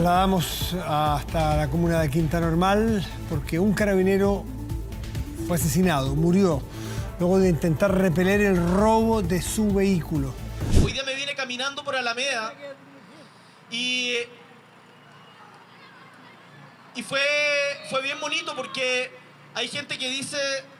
trasladamos hasta la comuna de Quinta Normal porque un carabinero fue asesinado, murió, luego de intentar repeler el robo de su vehículo. Hoy día me vine caminando por Alameda y fue bien bonito porque hay gente que dice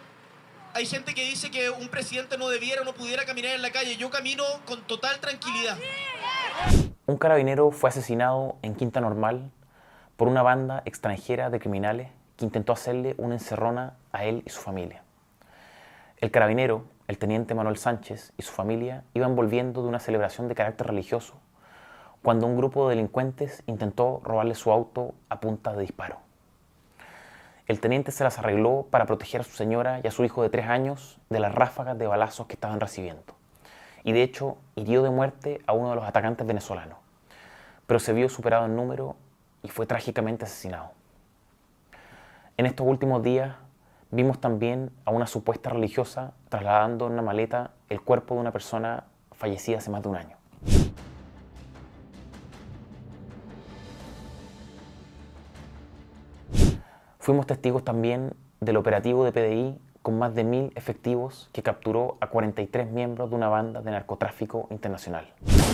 que un presidente no debiera o no pudiera caminar en la calle. Yo camino con total tranquilidad. Un carabinero fue asesinado en Quinta Normal por una banda extranjera de criminales que intentó hacerle una encerrona a él y su familia. El carabinero, el teniente Manuel Sánchez, y su familia iban volviendo de una celebración de carácter religioso cuando un grupo de delincuentes intentó robarle su auto a punta de disparo. El teniente se las arregló para proteger a su señora y a su hijo de 3 años de las ráfagas de balazos que estaban recibiendo. Y de hecho, hirió de muerte a uno de los atacantes venezolanos, pero se vio superado en número y fue trágicamente asesinado. En estos últimos días vimos también a una supuesta religiosa trasladando en una maleta el cuerpo de una persona fallecida hace más de un año. Fuimos testigos también del operativo de PDI con más de 1000 efectivos que capturó a 43 miembros de una banda de narcotráfico internacional.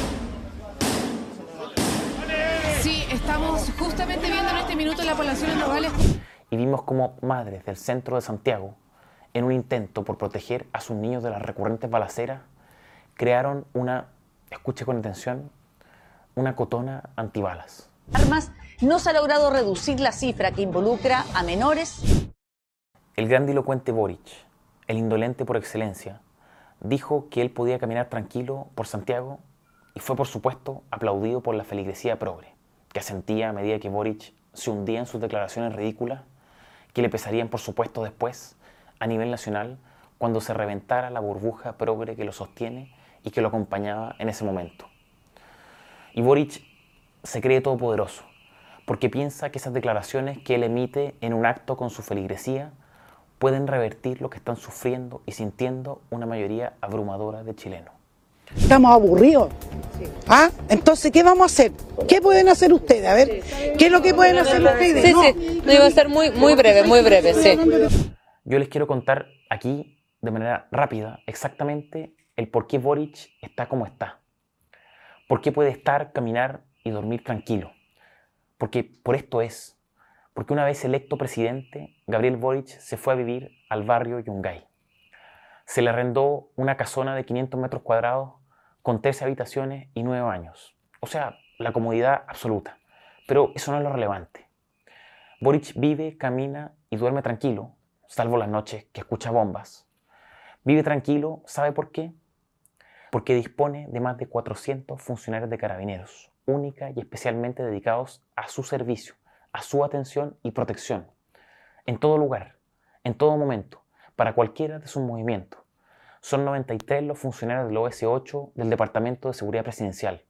Sí, estamos justamente viendo en este minuto la población en Nogales. Y vimos cómo madres del centro de Santiago, en un intento por proteger a sus niños de las recurrentes balaceras, crearon escuche con atención, una cotona antibalas. Armas, no se ha logrado reducir la cifra que involucra a menores. El grandilocuente Boric, el indolente por excelencia, dijo que él podía caminar tranquilo por Santiago y fue, por supuesto, aplaudido por la feligresía progre, que asentía a medida que Boric se hundía en sus declaraciones ridículas, que le pesarían, por supuesto, después, a nivel nacional, cuando se reventara la burbuja progre que lo sostiene y que lo acompañaba en ese momento. Y Boric se cree todopoderoso, porque piensa que esas declaraciones que él emite en un acto con su feligresía pueden revertir lo que están sufriendo y sintiendo una mayoría abrumadora de chilenos. Estamos aburridos. ¿Ah? Entonces, ¿qué vamos a hacer? ¿Qué pueden hacer ustedes? A ver, ¿qué es lo que pueden hacer ustedes? Sí, sí, no iba a ser muy breve, sí. Yo les quiero contar aquí, de manera rápida, exactamente el por qué Boric está como está. Por qué puede estar, caminar y dormir tranquilo. Porque por esto es. Porque una vez electo presidente, Gabriel Boric se fue a vivir al barrio Yungay. Se le arrendó una casona de 500 metros cuadrados con 13 habitaciones y 9 baños. O sea, la comodidad absoluta. Pero eso no es lo relevante. Boric vive, camina y duerme tranquilo, salvo las noches que escucha bombas. Vive tranquilo, ¿sabe por qué? Porque dispone de más de 400 funcionarios de carabineros, única y especialmente dedicados a su servicio, a su atención y protección, en todo lugar, en todo momento, para cualquiera de sus movimientos. Son 93 los funcionarios del OS8 del Departamento de Seguridad Presidencial.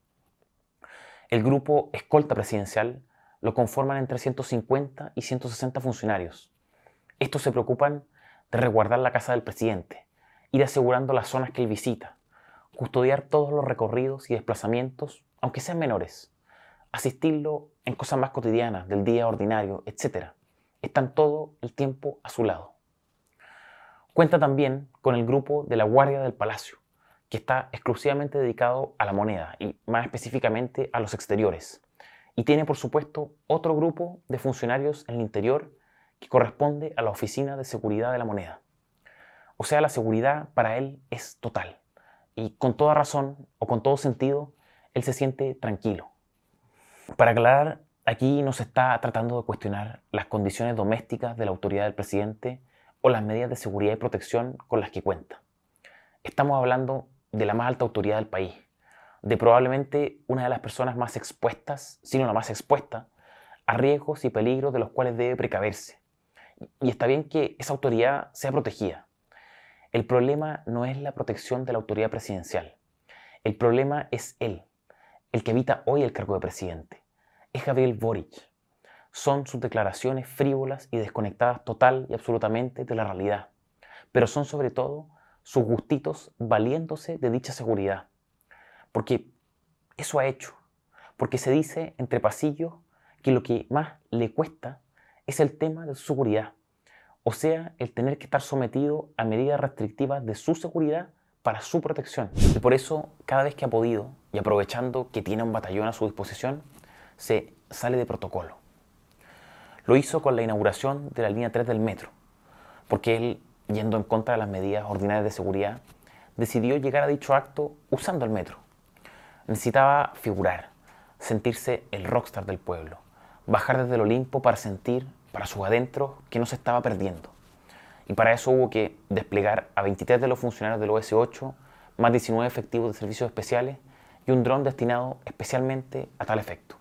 El grupo Escolta Presidencial lo conforman entre 150 y 160 funcionarios. Estos se preocupan de resguardar la casa del presidente, ir asegurando las zonas que él visita, custodiar todos los recorridos y desplazamientos, aunque sean menores, asistirlo en cosas más cotidianas, del día ordinario, etc. Están todo el tiempo a su lado. Cuenta también con el grupo de la Guardia del Palacio, que está exclusivamente dedicado a la moneda y más específicamente a los exteriores. Y tiene, por supuesto, otro grupo de funcionarios en el interior que corresponde a la Oficina de Seguridad de la Moneda. O sea, la seguridad para él es total. Y con toda razón o con todo sentido, él se siente tranquilo. Para aclarar, aquí no se está tratando de cuestionar las condiciones domésticas de la autoridad del presidente o las medidas de seguridad y protección con las que cuenta. Estamos hablando de la más alta autoridad del país, de probablemente una de las personas más expuestas, si no la más expuesta, a riesgos y peligros de los cuales debe precaverse. Y está bien que esa autoridad sea protegida. El problema no es la protección de la autoridad presidencial. El problema es él, el que habita hoy el cargo de presidente. Es Gabriel Boric. Son sus declaraciones frívolas y desconectadas total y absolutamente de la realidad. Pero son sobre todo sus gustitos valiéndose de dicha seguridad. Porque eso ha hecho. Porque se dice entre pasillos que lo que más le cuesta es el tema de su seguridad, o sea, el tener que estar sometido a medidas restrictivas de su seguridad para su protección. Y por eso, cada vez que ha podido, y aprovechando que tiene un batallón a su disposición, se sale de protocolo. Lo hizo con la inauguración de la línea 3 del metro, porque él, yendo en contra de las medidas ordinarias de seguridad, decidió llegar a dicho acto usando el metro. Necesitaba figurar, sentirse el rockstar del pueblo, bajar desde el Olimpo para sentir, para sus adentros, que no se estaba perdiendo. Y para eso hubo que desplegar a 23 de los funcionarios del OS8, más 19 efectivos de servicios especiales y un dron destinado especialmente a tal efecto.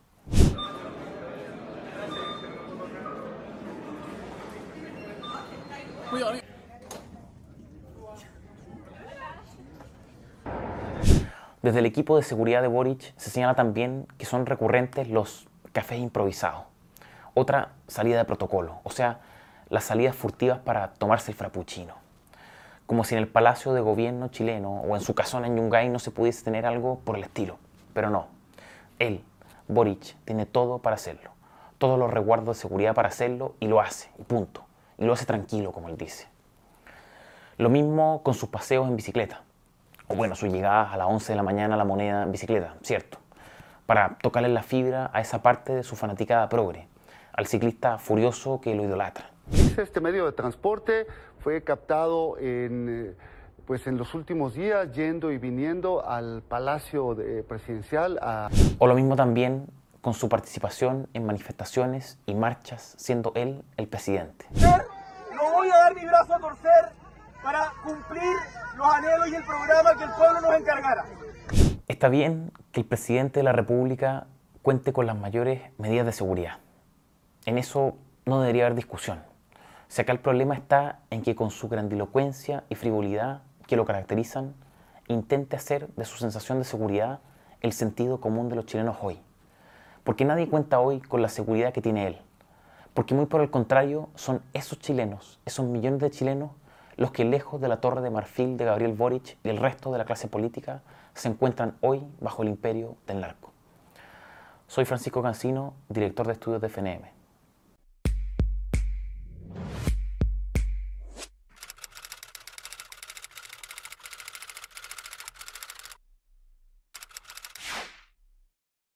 Desde el equipo de seguridad de Boric se señala también que son recurrentes los cafés improvisados. Otra salida de protocolo, o sea, las salidas furtivas para tomarse el frappuccino. Como si en el Palacio de Gobierno chileno o en su casona en Yungay no se pudiese tener algo por el estilo. Pero no. Él, Boric, tiene todo para hacerlo. Todos los resguardos de seguridad para hacerlo y lo hace, y punto. Y lo hace tranquilo, como él dice. Lo mismo con sus paseos en bicicleta. O bueno, sus llegadas a las 11 de la mañana a La Moneda en bicicleta, cierto. Para tocarle la fibra a esa parte de su fanaticada progre, al ciclista furioso que lo idolatra. Este medio de transporte fue captado en los últimos días yendo y viniendo al Palacio Presidencial. O lo mismo también con su participación en manifestaciones y marchas, siendo él el presidente. No voy a dar mi brazo a torcer para cumplir los anhelos y el programa que el pueblo nos encargara. Está bien que el presidente de la República cuente con las mayores medidas de seguridad. En eso no debería haber discusión. O sea, acá el problema está en que con su grandilocuencia y frivolidad que lo caracterizan, intente hacer de su sensación de seguridad el sentido común de los chilenos hoy. Porque nadie cuenta hoy con la seguridad que tiene él. Porque muy por el contrario, son esos chilenos, esos millones de chilenos, los que lejos de la Torre de Marfil de Gabriel Boric y el resto de la clase política se encuentran hoy bajo el imperio del narco. Soy Francisco Cancino, director de estudios de FNM.